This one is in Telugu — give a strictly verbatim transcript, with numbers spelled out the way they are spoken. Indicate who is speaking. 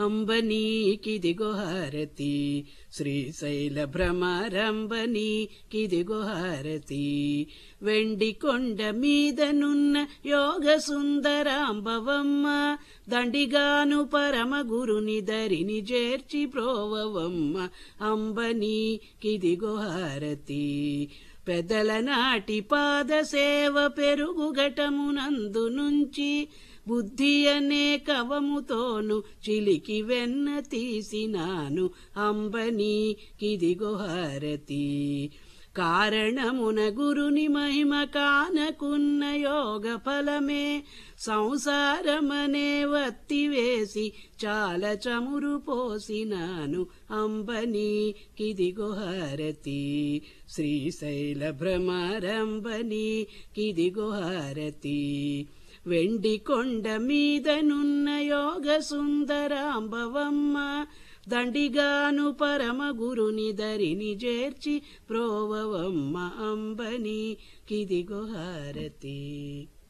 Speaker 1: అంబనీకిదిగో హారతి శ్రీశైల భ్రమరంబనీకిదిగో హారతి వెండి కొండ మీదనున్న యోగ సుందరాంబవమ్మ దండిగాను పరమ గురుని దరిని చేర్చి ప్రోవవమ్మ అంబనీకిదిగో హారతి పెదల నాటి పాద సేవ పెరుగు ఘటమునందు నుంచి బుద్ధి అనే కవముతోను చిలికి వెన్న తీసినాను అంబనీకిదిగో హారతి కారణమున గురుని మహిమ కానకున్న యోగ ఫలమే సంసారమనే వత్తి వేసి చాలా చమురు పోసినాను అంబనీకిదిగో హారతి శ్రీశైల భ్రమరంబనీకిదిగో హారతి వెండి కొండ మీదనున్న యోగ సుందరాంబవమ్మ దండిగాను పరమ గురుని దరిని చేర్చి ప్రోవవమ్మ అంబనీకిదిగో హారతి.